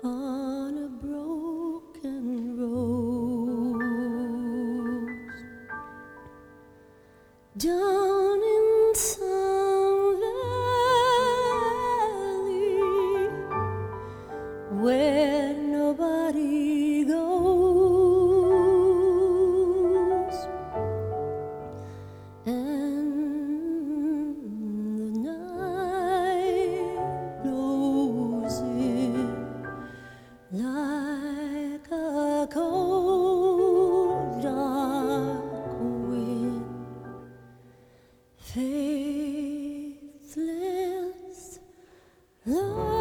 on a broken rose down in some valley where nobody goes, and the night blows in like a cold dark wind. Faithless love,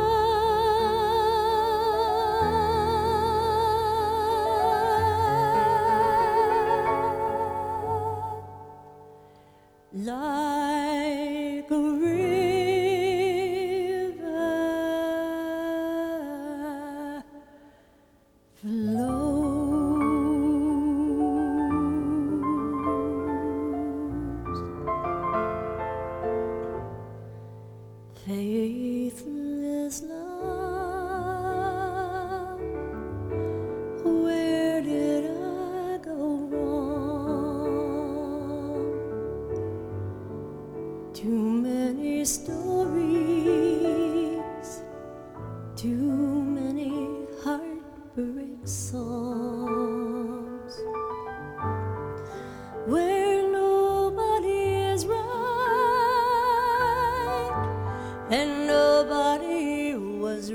like a river flows. Faithless love, where did I go wrong? Too many stories, too many heartbreak songs, where nobody is right and nobody was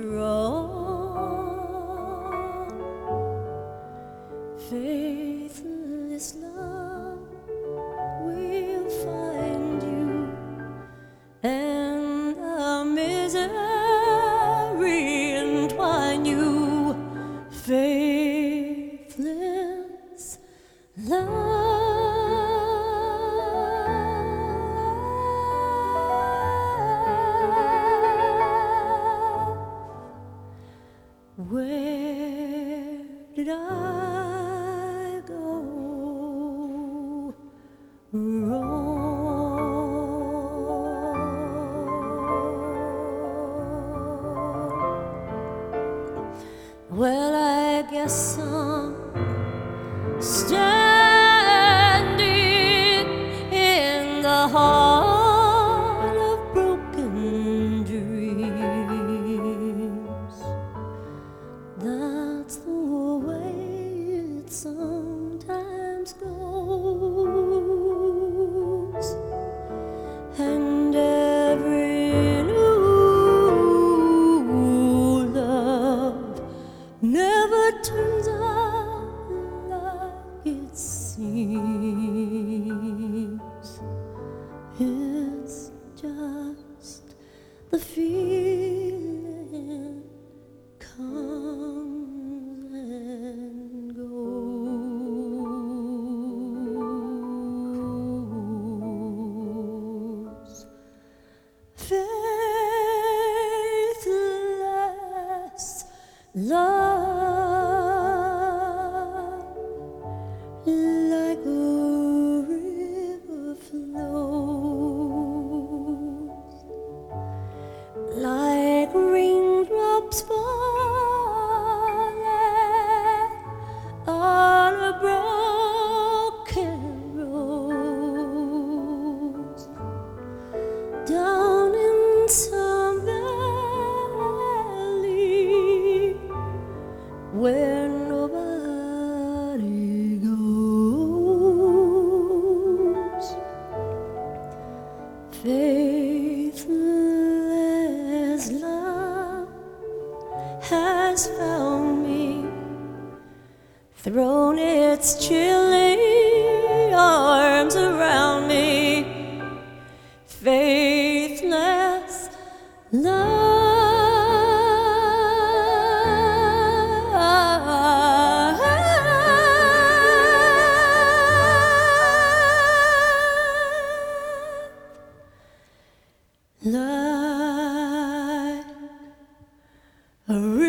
wrong. Faithless love will find you, and the misery entwine you. Faithless love. Where did I go wrong? Well, I guess I'm standing in the heart of broken dreams. That's the way it sometimes goes, and every new love never turns out like it seems. It's just the feeling comes and goes. Faithless love, like a river flows, like raindrops falling on a broken rose, down in some valley where nobody goes. Faithless love has found me, thrown its chilly arms around me. Faithless love. Like a